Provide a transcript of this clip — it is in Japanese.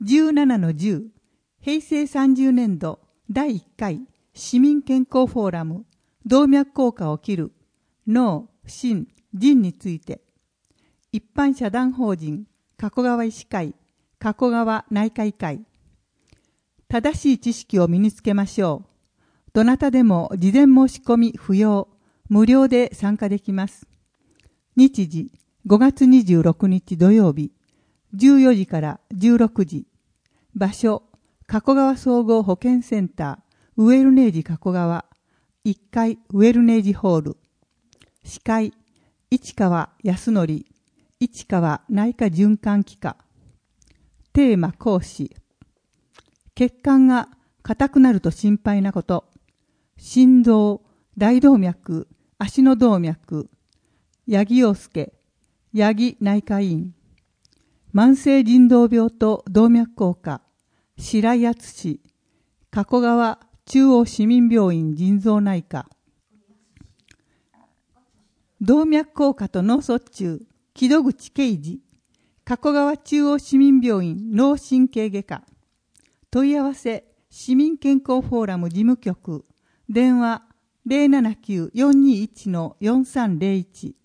17-10平成30年度第1回市民健康フォーラム動脈硬化を切る脳、心、腎について一般社団法人加古川医師会加古川内科医会正しい知識を身につけましょう。どなたでも事前申し込み不要、無料で参加できます。日時5月26日土曜日14時から16時。場所加古川総合保健センターウェルネージ加古川1階ウェルネージホール。司会市川康則市川内科循環器科。テーマ講師血管が硬くなると心配なこと。心臓、大動脈、足の動脈。八木陽介、八木内科医院。慢性腎動病と動脈硬化。白井敦、加古川中央市民病院腎臓内科。動脈硬化と脳卒中、木戸口啓二、加古川中央市民病院脳神経外科。問い合わせ、市民健康フォーラム事務局、電話 079-421-4301